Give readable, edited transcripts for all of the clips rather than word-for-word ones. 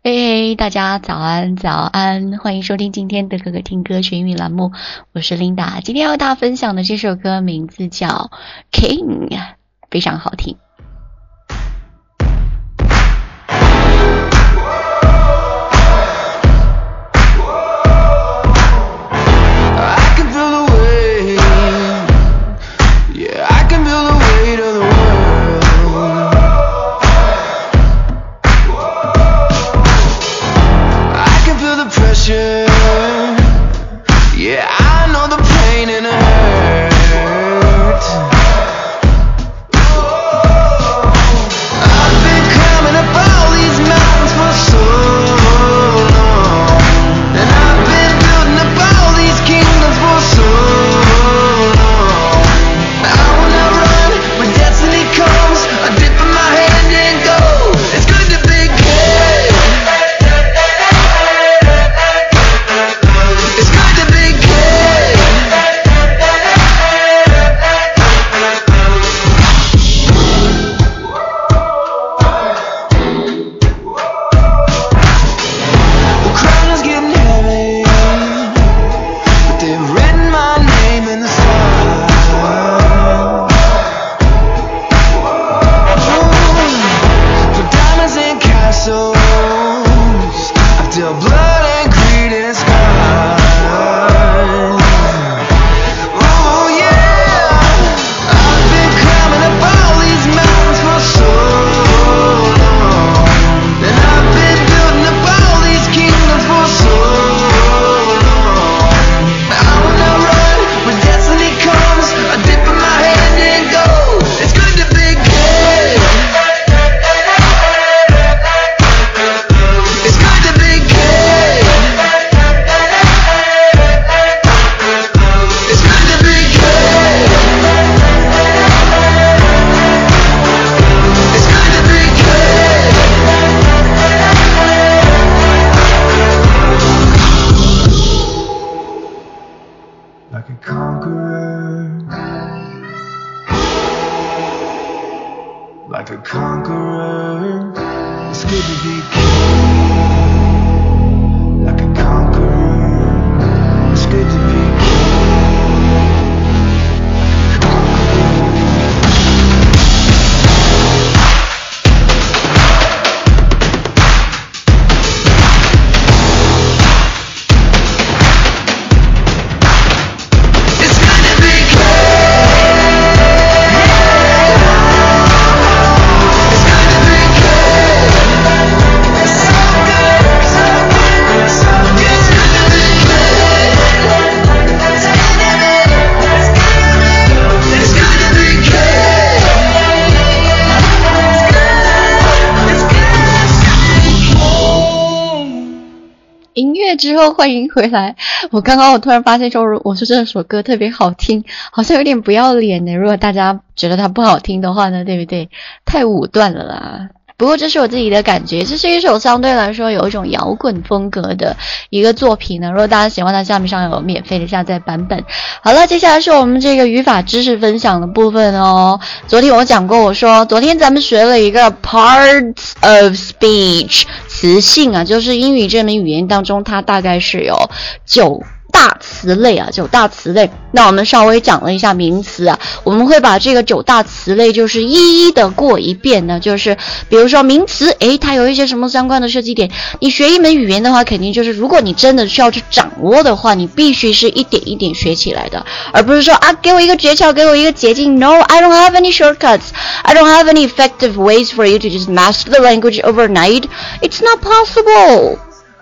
嘿，大家早安，早安！欢迎收听今天的哥哥听歌学英语栏目，我是 Linda。今天要和大家分享的这首歌名字叫 King， 非常好听。 Like a conqueror, it's good to be king. Like a conqueror, it's good to be 音乐之后欢迎回来。我突然发现说，我说这首歌特别好听，好像有点不要脸呢。如果大家觉得它不好听的话呢，对不对？太武断了啦。不过这是我自己的感觉，这是一首相对来说有一种摇滚风格的一个作品呢。如果大家喜欢，它下面上有免费的下载版本。好了，接下来是我们这个语法知识分享的部分哦。昨天我讲过，我说昨天咱们学了一个 parts of speech 词性啊，就是英语这门语言当中它大概是有9大词类啊，9大词类。那我们稍微讲了一下名词啊，我们会把这个9大词类就是一一的过一遍呢。就是比如说名词，它有一些什么相关的设计点。你学一门语言的话，肯定就是如果你真的需要去掌握的话，你必须是一点一点学起来的，而不是说啊，给我一个诀窍，给我一个捷径。No, I don't have any shortcuts. I don't have any effective ways for you to just master the language overnight. It's not possible.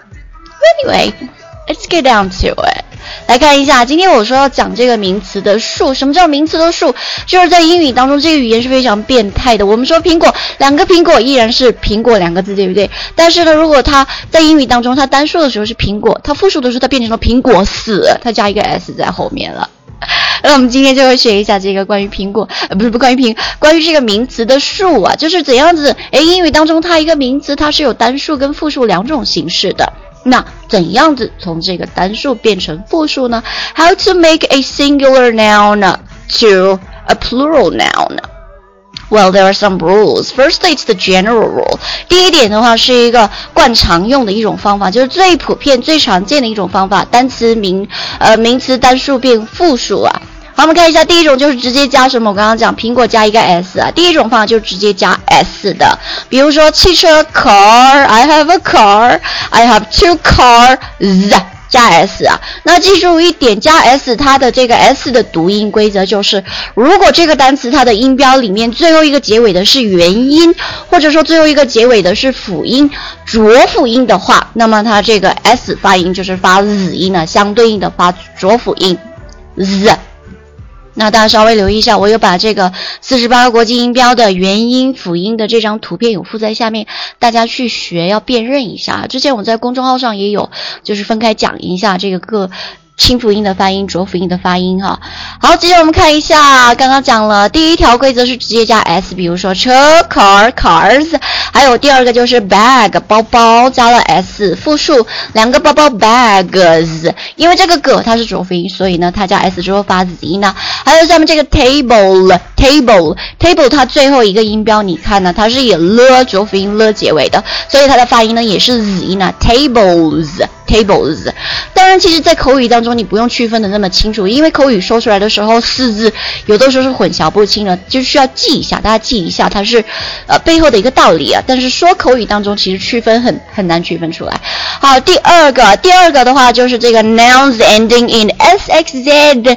Anyway.Let's get down to it. 来看一下，今天我说要讲这个名词的数。什么叫名词的数？就是在英语当中，这个语言是非常变态的。我们说苹果，2个苹果依然是苹果2个字，对不对？但是呢，如果它在英语当中，它单数的时候是苹果，它复数的时候它变成了苹果4，它加一个 s 在后面了。那我们今天就会学一下这个关于苹果，关于这个名词的数啊，就是怎样子。英语当中它一个名词它是有单数跟复数2种形式的。那怎样子从这个单数变成复数呢？ How to make a singular noun to a plural noun. Well, there are some rules. Firstly, it's the general rule. 第一点的话是一个惯常用的一种方法，就是最普遍、最常见的一种方法，单词名词单数变复数啊。好，我们看一下第一种就是直接加什么？我刚刚讲苹果加一个 s 啊，第一种方法就是直接加 s 的，比如说汽车 car, I have a car, I have 2 cars 加 s 啊。那记住一点，加 s 它的这个 s 的读音规则就是，如果这个单词它的音标里面最后一个结尾的是元音，或者说最后一个结尾的是辅音、浊辅音的话，那么它这个 s 发音就是发 z 音呢，相对应的发浊辅音 z。那大家稍微留意一下，我有把这个48个国际音标的元音辅音的这张图片有附在下面，大家去学要辨认一下。之前我在公众号上也有就是分开讲一下这个各清辅音的发音、浊辅音的发音哈。好，接着我们看一下，刚刚讲了第一条规则是直接加 s， 比如说车 car cars， 还有第二个就是 bag 包包加了 s， 复数两个包包 bags， 因为这个 g 它是浊辅音，所以呢它加 s 之后发 z 音呢。还有下面这个 table 它最后一个音标你看呢，它是以了浊辅音了结尾的，所以它的发音呢也是 z 音啊 tables。当然其实在口语当中你不用区分的那么清楚，因为口语说出来的时候四字有的时候是混淆不清的，就需要记一下，大家记一下它是背后的一个道理啊。但是说口语当中其实区分很难区分出来。好，第二个的话就是这个 nouns ending in sxz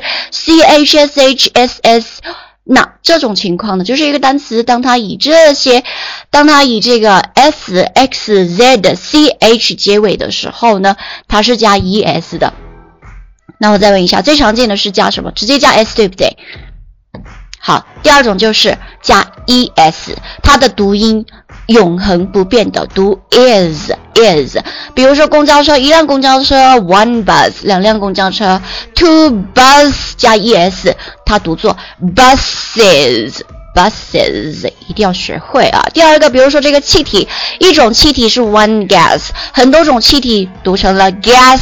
chsh。那这种情况呢，就是一个单词当它以这个 s x z ch 结尾的时候呢，它是加 es 的。那我再问一下，最常见的是加什么？直接加 s 对不对？好，第二种就是加 es， 它的读音永恒不变的，读 is。比如说公交车，一辆公交车 one bus， 两辆公交车 two bus 加 es， 它读作 buses， 一定要学会啊。第二个，比如说这个气体，一种气体是 one gas， 很多种气体读成了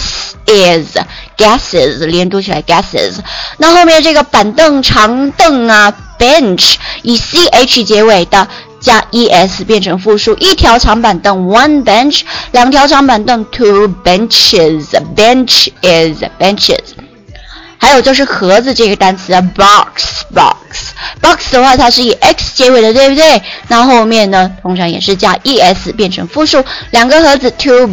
gases， 连读起来 gases。那后面这个板凳、长凳啊 bench 以 ch 结尾的，加 es 变成复数，一条长板凳 one bench， 两条长板凳 two benches， benches。还有就是盒子这个单词 box 的话它是以 x 结尾的，对不对？那后面呢通常也是加 es 变成复数，两个盒子 two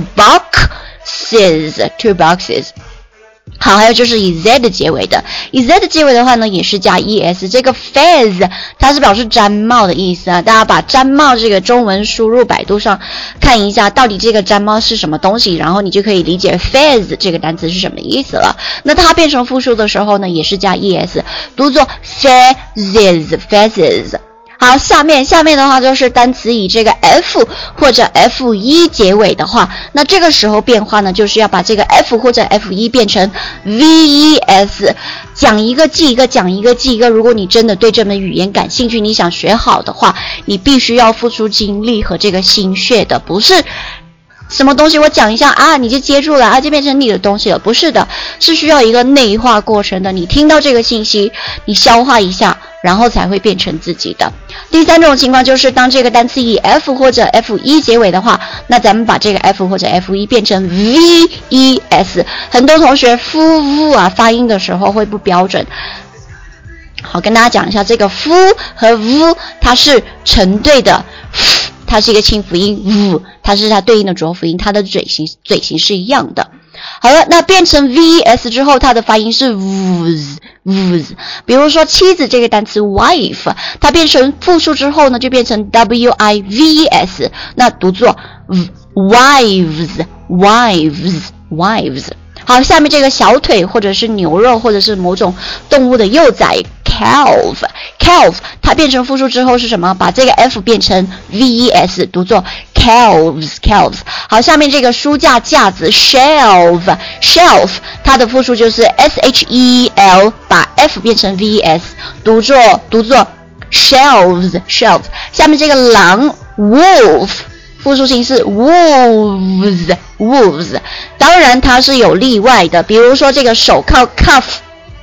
boxes。好，还有就是以 z 结尾的，以 z 结尾的话呢也是加 es。这个 fez 它是表示毡帽的意思啊，大家把毡帽这个中文输入百度上看一下到底这个毡帽是什么东西，然后你就可以理解 fez 这个单词是什么意思了。那它变成复数的时候呢也是加 es， 读作 fezes。好，下面的话就是单词以这个 f 或者 f1 结尾的话，那这个时候变化呢就是要把这个 f 或者 f1 变成 ves， 讲一个记一个，讲一个记一个。如果你真的对这门语言感兴趣，你想学好的话，你必须要付出精力和这个心血的，不是什么东西我讲一下啊你就接住了啊就变成你的东西了，不是的，是需要一个内化过程的。你听到这个信息，你消化一下，然后才会变成自己的。第三种情况就是当这个单词以 f 或者 f1 结尾的话，那咱们把这个 f 或者 f1 变成 ves。很多同学 f 啊发音的时候会不标准。好，跟大家讲一下，这个 f 和 v 它是成对的，它是一个清辅音 v， 它是它对应的浊辅音，它的嘴型是一样的。好了，那变成 ves 之后，它的发音是 vs。比如说妻子这个单词 wife， 它变成复数之后呢，就变成 wives， 那读作 wives。好，下面这个小腿或者是牛肉或者是某种动物的幼崽 calf， 它变成复数之后是什么？把这个 f 变成 ves， 读作 calves。好，下面这个书架架子 shelf， 它的复数就是 shel， 把 f 变成 ves， 读作 shelves。下面这个狼 wolf， 复数形式 wolves。当然它是有例外的，比如说这个手铐 cuff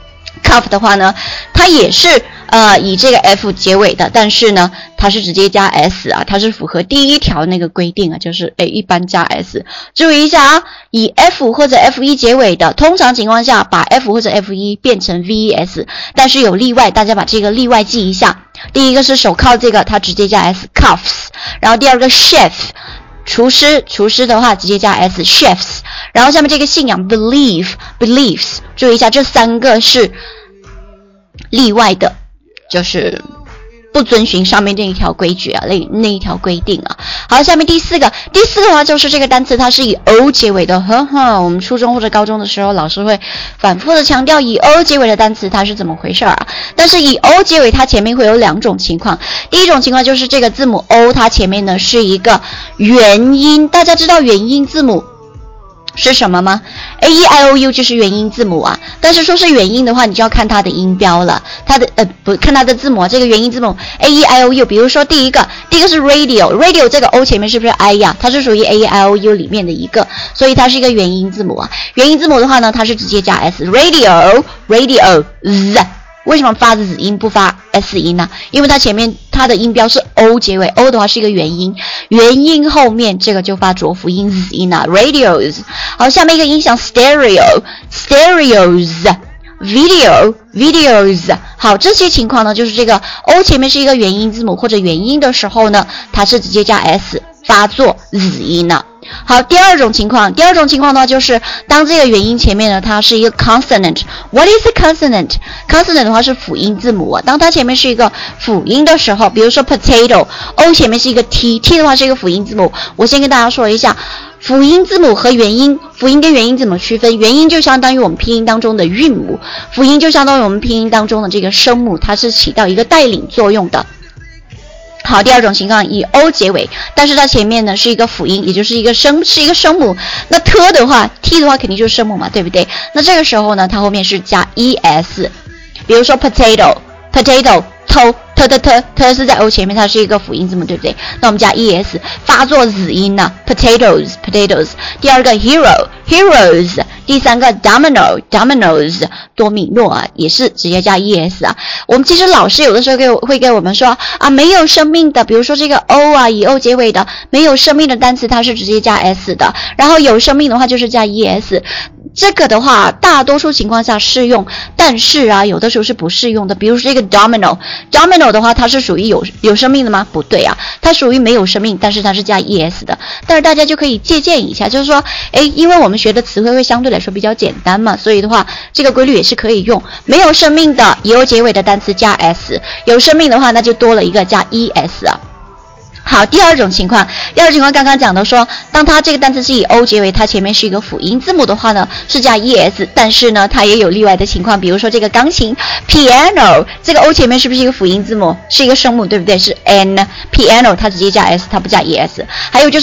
cough 的话呢，它也是以这个 F 结尾的，但是呢它是直接加 S 啊，它是符合第一条那个规定啊，就是一般加 S。注意一下啊，以 F 或者 F1 结尾的，通常情况下把 F 或者 F1 变成 VES， 但是有例外，大家把这个例外记一下。第一个是手铐这个，它直接加 S cuffs， 然后第二个 chef 厨师的话直接加 S chefs， 然后下面这个信仰 beliefs， 注意一下这三个是例外的，就是不遵循上面那一条规矩啊，那一条规定啊。好，下面第四个的话就是这个单词它是以 O 结尾的，我们初中或者高中的时候老师会反复的强调以 O 结尾的单词它是怎么回事啊。但是以 O 结尾它前面会有两种情况，第一种情况就是这个字母 O 它前面呢是一个元音，大家知道元音字母是什么吗？ A E I O U 就是元音字母啊，但是说是元音的话，你就要看它的音标了，它的不看它的字母啊，这个元音字母 A E I O U， 比如说第一个是 radio 这个 O 前面是不是 I 呀？它是属于 A E I O U 里面的一个，所以它是一个元音字母啊。元音字母的话呢，它是直接加 S radio z。为什么发子音不发 S 音呢？因为它前面它的音标是 O 结尾， O 的话是一个元音，元音后面这个就发浊辅音 Z 音啊 radios。 好，下面一个音响 stereos videos。 好，这些情况呢就是这个 O 前面是一个元音字母或者元音的时候呢，它是直接加 S 发作 Z 音呢。好，第二种情况呢就是当这个元音前面呢它是一个 consonant。 What is a consonant？ consonant 的话是辅音字母啊，当它前面是一个辅音的时候，比如说 potato， O 前面是一个 T 的话是一个辅音字母。我先跟大家说一下辅音字母和元音，辅音跟元音怎么区分？元音就相当于我们拼音当中的韵母，辅音就相当于我们拼音当中的这个声母，它是起到一个带领作用的。好，第二种情况以 O 结尾，但是它前面呢是一个辅音，也就是一个声母。那 T 的话肯定就是声母嘛，对不对？那这个时候呢，它后面是加 ES， 比如说 potato T 是在 O 前面，它是一个辅音字母，对不对？那我们加 ES 发作子音呢 potatoes。 第二个 heroes， 第三个 dominoes 多米诺啊，也是直接加 ES 啊。我们其实老师有的时候会给我们说啊，没有生命的，比如说这个 O 啊，以 O 结尾的没有生命的单词它是直接加 S 的，然后有生命的话就是加 ES。这个的话大多数情况下适用，但是啊有的时候是不适用的。比如说这个 domino 的话，它是属于有生命的吗？不对啊，它属于没有生命，但是它是加 ES 的。但是大家就可以借鉴一下，就是说因为我们学的词汇会相对来说比较简单嘛，所以的话这个规律也是可以用。没有生命的以 O 结尾的单词加 S， 有生命的话那就多了一个加 ES 啊。好，第二种情况刚刚讲的说，当它这个单词是以 O 结尾，它前面是一个辅音字母的话呢，是加 ES， 但是呢它也有例外的情况，比如说这个钢琴 piano， 这个 O 前面是不是一个辅音字母，是一个声母，对不对？是 N， piano 它直接加 S， 它不加 ES。 还有就是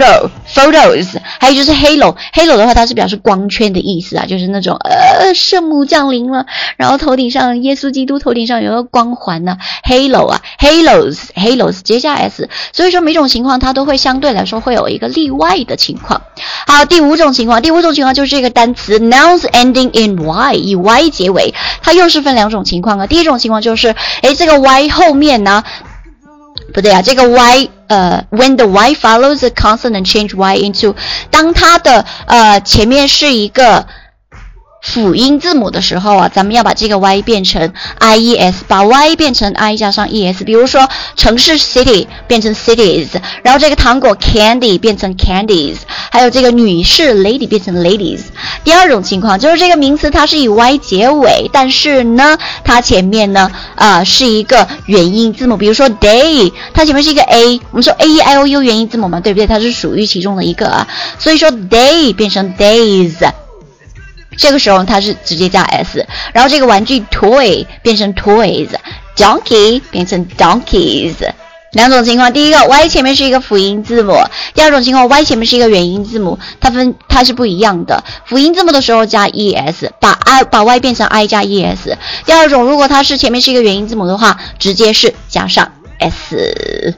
photos， 还有就是 halo 的话它是表示光圈的意思啊，就是那种圣母降临了，然后头顶上耶稣基督头顶上有个光环呢 halo 啊 halos 直接加 S。所以说每种情况它都会相对来说会有一个例外的情况。好，第五种情况就是这个单词 nouns ending in y， 以 y 结尾，它又是分两种情况啊。第一种情况就是这个 y 后面呢不对啊，这个 y when the y follows a consonant change y into， 当它的前面是一个辅音字母的时候啊，咱们要把这个 y 变成 IES， 把 y 变成 I 加上 ES。 比如说城市 city 变成 cities， 然后这个糖果 candy 变成 candies， 还有这个女士 lady 变成 ladies。 第二种情况就是这个名词它是以 y 结尾，但是呢它前面呢是一个元音字母，比如说 day 它前面是一个 A， 我们说 AEIOU 元音字母嘛，对不对？它是属于其中的一个啊，所以说 day 变成 days，这个时候它是直接加 S， 然后这个玩具 toy 变成 toys， donkey 变成 donkeys。两种情况，第一个 Y 前面是一个辅音字母，第二种情况 Y 前面是一个元音字母，它是不一样的。辅音字母的时候加 ES， 把 Y 变成 I 加 ES。第二种，如果它是前面是一个元音字母的话，直接是加上 S。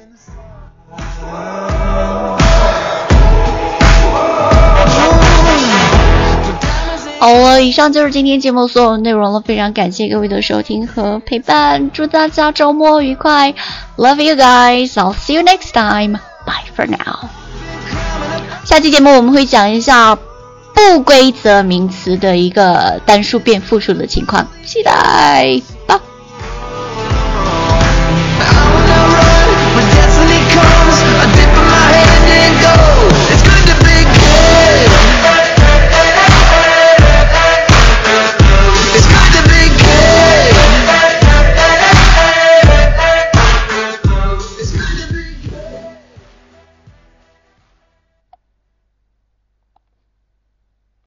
好了，以上就是今天节目所有内容了，非常感谢各位的收听和陪伴，祝大家周末愉快 ，Love you guys， I'll see you next time， bye for now。下期节目我们会讲一下不规则名词的一个单数变复数的情况，期待。